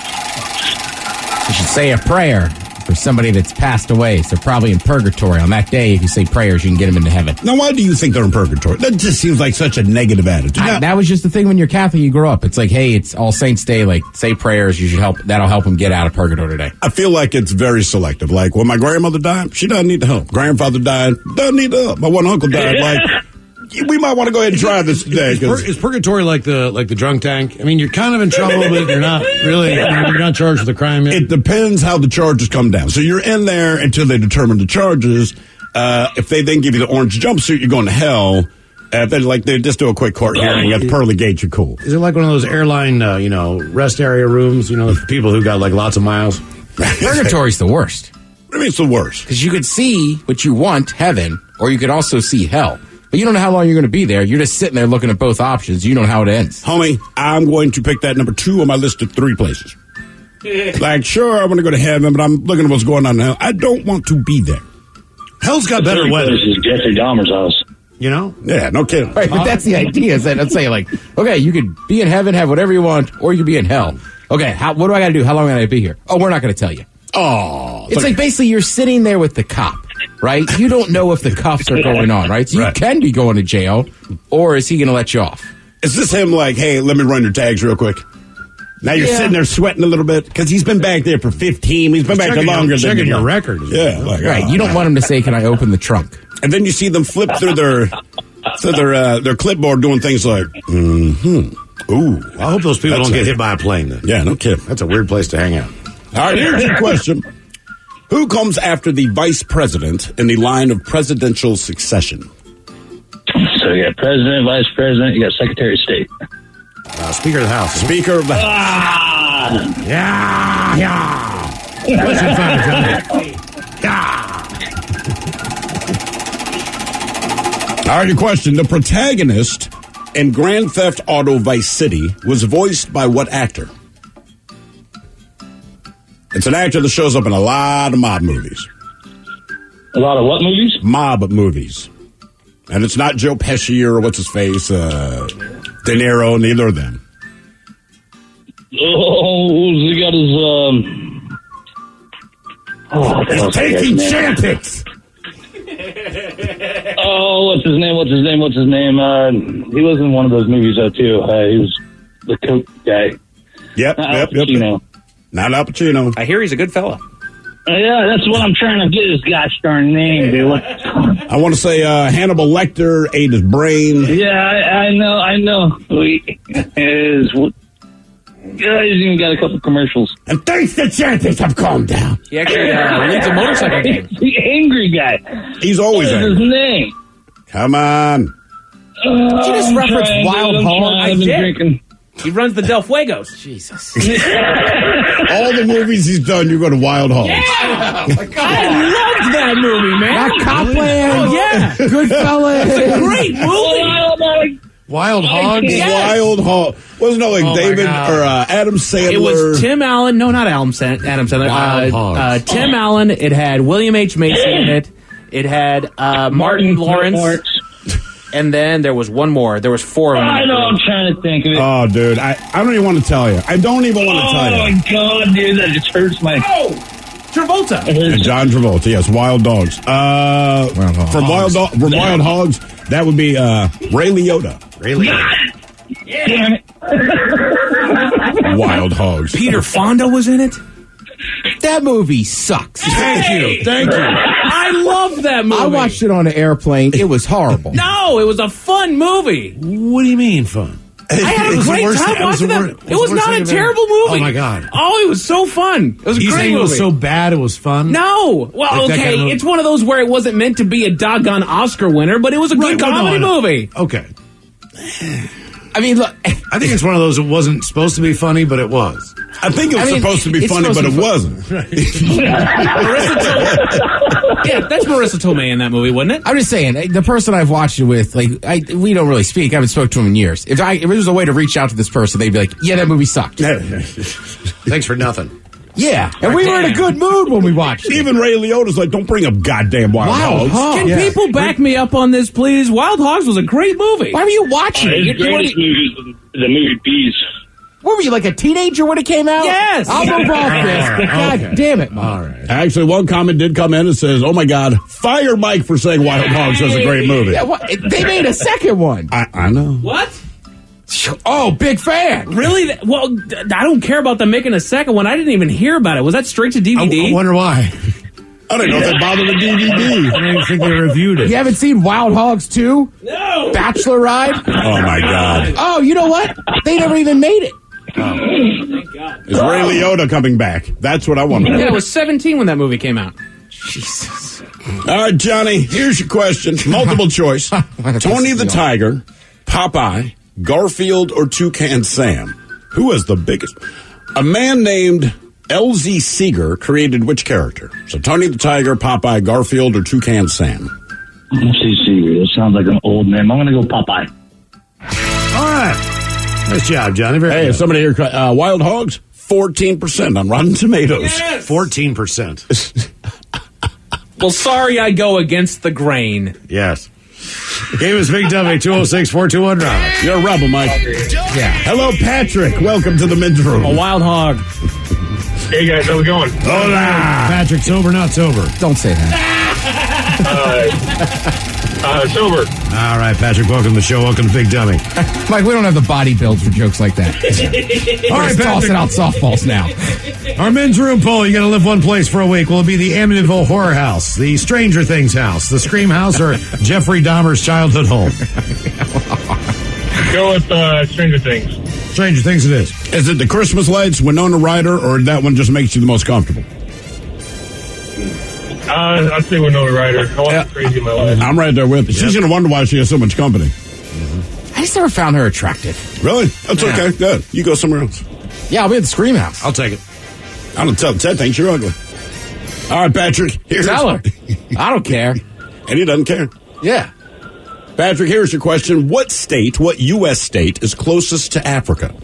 You should say a prayer for somebody that's passed away. So probably in purgatory. On that day, if you say prayers, you can get them into heaven. Now, why do you think they're in purgatory? That just seems like such a negative attitude. That was just the thing when you're Catholic, you grow up. It's like, hey, it's All Saints Day. Like, say prayers. You should help. That'll help them get out of purgatory today. I feel like it's very selective. Like, when my grandmother died, she doesn't need the help. Grandfather died, doesn't need the help. My one uncle died, like... We might want to go ahead and try this today. Is purgatory like the drunk tank? I mean, you're kind of in trouble, but you're not really. You're not charged with a crime yet. It depends how the charges come down. So you're in there until they determine the charges. If they then give you the orange jumpsuit, you're going to hell. If they just do a quick court hearing at the pearly gate, you're cool. Is it like one of those airline, rest area rooms? For people who got like lots of miles. Purgatory's the worst. What do you mean it's the worst? Because you could see what you want, heaven, or you could also see hell. But you don't know how long you're going to be there. You're just sitting there looking at both options. You don't know how it ends. Homie, I'm going to pick that number 2 on my list of 3 places. Like, sure, I want to go to heaven, but I'm looking at what's going on in hell. I don't want to be there. Hell's got better weather. This is Jeffrey Dahmer's house. Yeah, no kidding. Right, but that's the idea. Is that let's say, like, okay, you could be in heaven, have whatever you want, or you could be in hell. Okay, what do I got to do? How long am I going to be here? Oh, we're not going to tell you. Oh. It's like basically you're sitting there with the cop, right? You don't know if the cuffs are going on, right? So you can be going to jail, or is he going to let you off? Is this him like, hey, let me run your tags real quick? Now you're sitting there sweating a little bit because he's been back there for 15. He's been back there longer than checking your record. Yeah, right. You don't want him to say, "Can I open the trunk?" And then you see them flip through their clipboard doing things like, Ooh, I hope those people don't get hit by a plane then. Yeah, no kidding. That's a weird place to hang out. All right, here's your question. Who comes after the vice president in the line of presidential succession? So you got president, vice president, you got secretary of state. Speaker of the House. Speaker of the House. Yeah. What's in front of Johnny? Yeah. All right, your question. The protagonist in Grand Theft Auto Vice City was voiced by what actor? It's an actor that shows up in a lot of mob movies. A lot of what movies? Mob movies. And it's not Joe Pesci or what's his face, De Niro, neither of them. Oh, he got his, he's taking chances! Oh, what's his name? He was in one of those movies, though, too. He was the Coke guy. Yep. Not Al Pacino. I hear he's a good fella. Yeah, that's what I'm trying to get his gosh darn name, dude. I want to say Hannibal Lecter ate his brain. Yeah, I know. He's even got a couple commercials. And thanks to chances have calmed down. He actually leads a motorcycle gang. The angry guy. He's always angry. What is his name? Come on. Did you just reference trying, Wild dude, I'm Hog? trying. I I've been did. drinking. He runs the Del Fuegos. Jesus. All the movies he's done, you go to Wild Hogs. Yeah. I loved that movie, man. Not Copland. Oh, yeah. Goodfellas. It's a great movie. Wild Hogs? Yes. Wild Hog. Wasn't it like David or Adam Sandler? It was Tim Allen. No, not Adam Sandler. Wild Hogs. Tim Allen. It had William H. Macy in it. It had Martin Lawrence. And then there was one more. There was 4 of them. I know. I'm trying to think of it. Oh, dude. I don't even want to tell you. I don't even want to tell you. Oh, my God, dude. That just hurts my... Oh! Travolta. And John Travolta, yes. Wild Dogs. From Wild Hogs, that would be Ray Liotta. Ray Liotta. Damn it. Wild Hogs. Peter Fonda was in it. That movie sucks. Thank you. I love that movie. I watched it on an airplane. It was horrible. No, it was a fun movie. What do you mean fun? I had a great time watching that. It was not a terrible movie. Oh, my God. Oh, it was so fun. It was a You great saying movie. it was so bad it was fun? No. Well, Like that okay, kind of- it's one of those where it wasn't meant to be a doggone Oscar winner, but it was a good comedy movie. Okay. I mean, look. I think it's one of those that wasn't supposed to be funny, but it was. I think it was supposed to be funny, but it wasn't. Yeah, that's Marissa Tomei in that movie, wasn't it? I'm just saying, the person I've watched it with, we don't really speak. I haven't spoken to him in years. If there was a way to reach out to this person, they'd be like, yeah, that movie sucked. Thanks for nothing. Yeah, and we were in a good mood when we watched it. Even Ray Liotta's like, don't bring up goddamn Wild Hogs. Can people back me up on this, please? Wild Hogs was a great movie. Why were you watching it? His greatest movie is the movie Bees. What were you, like a teenager when it came out? Yes. I'll move off this, but God damn it. All right. Actually, one comment did come in and says, oh my God, fire Mike for saying Wild Hogs was a great movie. Yeah, they made a second one. I know. What? Oh, big fan. Really? Well, I don't care about them making a second one. I didn't even hear about it. Was that straight to DVD? I wonder why. I don't know if they bothered with DVD. I don't even think they reviewed it. You haven't seen Wild Hogs 2? No. Bachelor Ride? Oh my God. Oh, you know what? They never even made it. Thank God. Is Ray Liotta coming back? That's what I want to know. Yeah, I was 17 when that movie came out. Jesus. All right, Johnny, here's your question. Multiple choice. Tony the Tiger, Popeye, Garfield, or Toucan Sam? Who was the biggest? A man named L.Z. Seeger created which character? So Tony the Tiger, Popeye, Garfield, or Toucan Sam? L.Z. Seeger. That sounds like an old name. I'm going to go Popeye. All right. Nice job, Johnny. Very good. Somebody here, Wild Hogs, 14% on Rotten Tomatoes. Yes. 14%. Well, sorry I go against the grain. Yes. Game is Big Dummy, 206-421-ROCK. You're a rebel, Mike. Yeah. Hello, Patrick. Welcome to the men's room. A wild hog. Hey guys, how's it going? Hola. Patrick, sober, not sober? Don't say that. Sober. All right, Patrick, welcome to the show. Welcome to Big Dummy. Mike, we don't have the body build for jokes like that. All right, tossing out softballs now. Our men's room poll, you got to live one place for a week. Will it be the Amityville Horror House, the Stranger Things house, the Scream House, or Jeffrey Dahmer's childhood home? Go with Stranger Things. Stranger Things it is. Is it the Christmas lights, Winona Ryder, or that one just makes you the most comfortable? I'd say Winona Ryder. I wasn't crazy in my life. I'm right there with you. She's going to wonder why she has so much company. I just never found her attractive. Really? That's okay. Good. You go somewhere else. Yeah, I'll be at the Scream House. I'll take it. I don't tell Ted thinks you're ugly. All right, Patrick. Here's Tell her. I don't care. And he doesn't care. Yeah. Patrick, here's your question. What U.S. state is closest to Africa?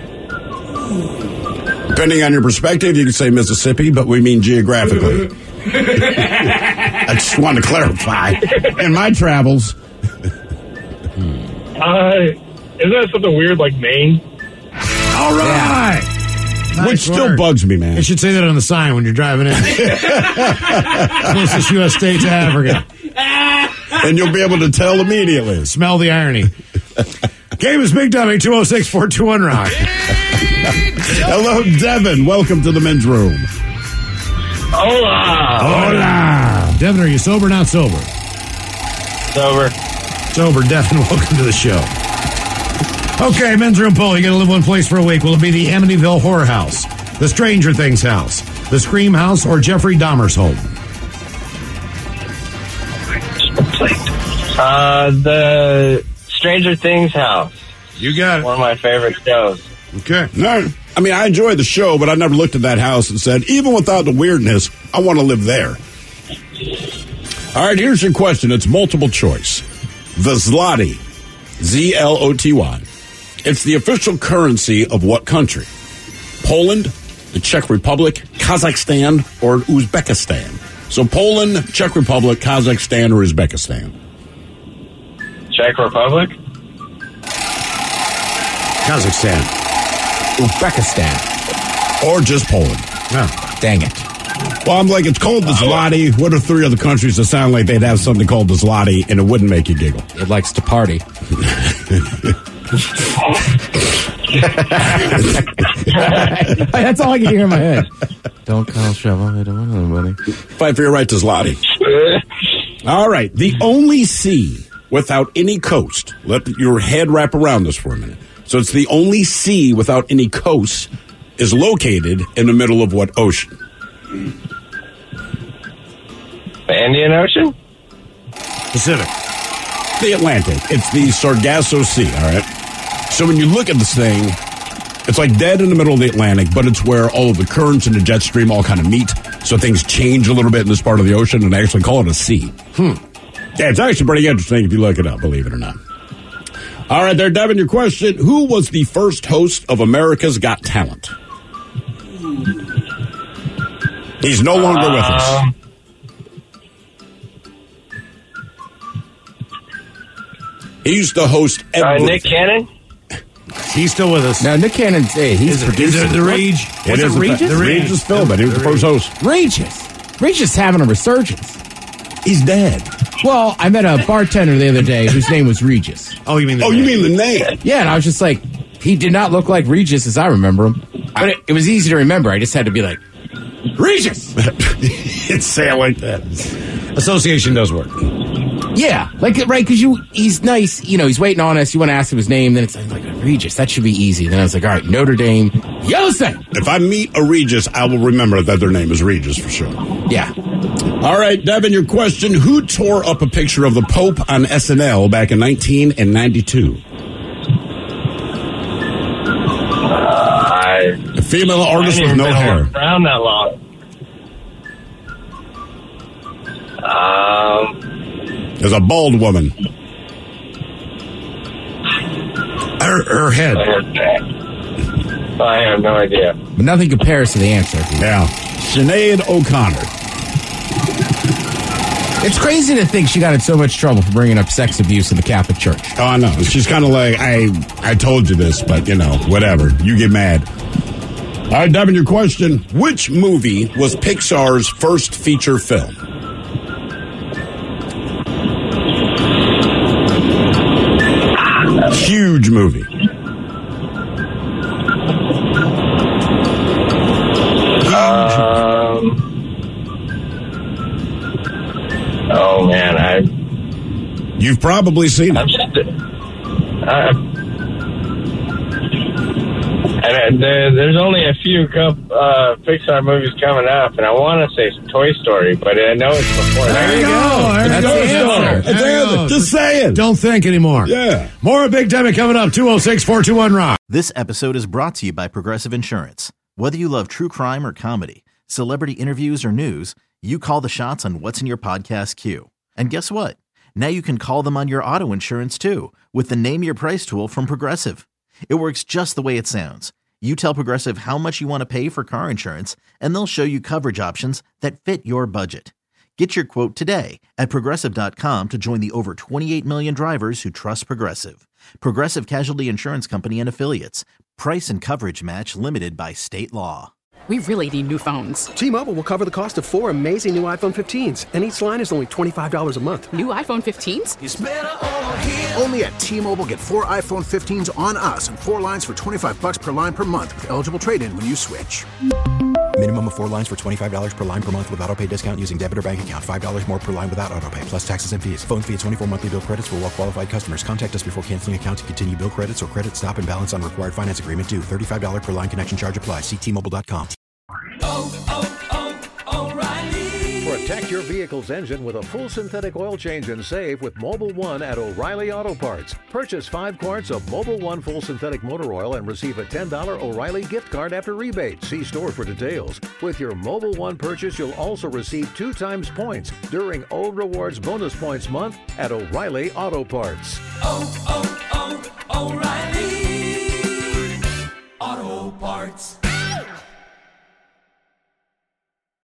Depending on your perspective, you can say Mississippi, but we mean geographically. I just wanted to clarify. In my travels. Isn't that something weird like Maine? All right. Nice Which work. still bugs me, man. You should say that on the sign when you're driving in. Closest U.S. state to Africa. And you'll be able to tell immediately. Smell the irony. Game is Big Dummy, 206-421-ROCK. Hello, Devin. Welcome to the men's room. Hola. Hola. Devin, are you sober or not sober? Sober. Sober, Devin. Welcome to the show. Okay, men's room poll. You got to live one place for a week. Will it be the Amityville Horror House, the Stranger Things house, the Scream House, or Jeffrey Dahmer's home? The Stranger Things house. You got it. One of my favorite shows. Okay. No, I mean, I enjoy the show, but I never looked at that house and said, even without the weirdness, I want to live there. All right, here's your question. It's multiple choice. The zloty, Z-L-O-T-Y. It's the official currency of what country? Poland, the Czech Republic, Kazakhstan, or Uzbekistan? So Poland, Czech Republic, Kazakhstan, or Uzbekistan? Czech Republic? Kazakhstan. Uzbekistan. Or just Poland? No. Dang it. Well, I'm like, it's called the zloty. What are three other countries that sound like they'd have something called the zloty and it wouldn't make you giggle? It likes to party. That's all I can hear in my head. Don't call shovel. I don't want anybody. Fight for your right to zloty. All right. The only sea without any coast. Let your head wrap around this for a minute. So it's the only sea without any coast is located in the middle of what ocean? The Indian Ocean? Pacific. The Atlantic. It's the Sargasso Sea, all right? So when you look at this thing, it's like dead in the middle of the Atlantic, but it's where all of the currents and the jet stream all kind of meet. So things change a little bit in this part of the ocean, and they actually call it a sea. Yeah, it's actually pretty interesting if you look it up, believe it or not. All right, there, Devin, your question. Who was the first host of America's Got Talent? He's no longer with us. He used to host everything. Nick Cannon? He's still with us. Now, Nick Cannon's, he's producing. Is it the Rage? It is Regis? The Regis film, but he was the first host. Regis having a resurgence. He's dead. Well, I met a bartender the other day whose name was Regis. Oh, you mean the name? You mean the name? Yeah, and I was just like, he did not look like Regis as I remember him. But it was easy to remember. I just had to be like, Regis! It's say it like that. Association does work. Yeah, like, right, because he's nice, he's waiting on us, you want to ask him his name, then it's like, Regis, that should be easy. Then I was like, all right, Notre Dame, Yellowstone. If I meet a Regis, I will remember that their name is Regis for sure. Yeah. All right, Devin, your question. Who tore up a picture of the Pope on SNL back in 1992? A female artist with no hair. Around that long. There's a bald woman. Her head. I have no idea. But nothing compares to the answer. Yeah. Sinead O'Connor. It's crazy to think she got in so much trouble for bringing up sex abuse in the Catholic Church. Oh, I know. She's kind of like, I told you this, but, whatever. You get mad. All right, Devin, your question. Which movie was Pixar's first feature film? Huge movie. Oh man, You've probably seen it. And there's only a few Pixar movies coming up, and I want to say Toy Story, but I know it's before. There you go. That's the answer. Just say it. Don't think anymore. Yeah. More Big Demi coming up. 206-421-ROCK. This episode is brought to you by Progressive Insurance. Whether you love true crime or comedy, celebrity interviews or news, you call the shots on what's in your podcast queue. And guess what? Now you can call them on your auto insurance too with the Name Your Price tool from Progressive. It works just the way it sounds. You tell Progressive how much you want to pay for car insurance, and they'll show you coverage options that fit your budget. Get your quote today at Progressive.com to join the over 28 million drivers who trust Progressive. Progressive Casualty Insurance Company and Affiliates. Price and coverage match limited by state law. We really need new phones. T-Mobile will cover the cost of 4 amazing new iPhone 15s, and each line is only $25 a month. New iPhone 15s? It's better over here. Only at T-Mobile, get 4 iPhone 15s on us and 4 lines for $25 per line per month with eligible trade-in when you switch. Minimum of 4 lines for $25 per line per month with autopay discount using debit or bank account. $5 more per line without autopay, plus taxes and fees. Phone fee at 24 monthly bill credits for well-qualified customers. Contact us before canceling account to continue bill credits or credit stop and balance on required finance agreement due. $35 per line connection charge applies. See T-Mobile.com. For a Protect your vehicle's engine with a full synthetic oil change and save with Mobil 1 at O'Reilly Auto Parts. Purchase 5 quarts of Mobil 1 full synthetic motor oil and receive a $10 O'Reilly gift card after rebate. See store for details. With your Mobil 1 purchase, you'll also receive 2 times points during Old Rewards Bonus Points Month at O'Reilly Auto Parts. O'Reilly Auto Parts.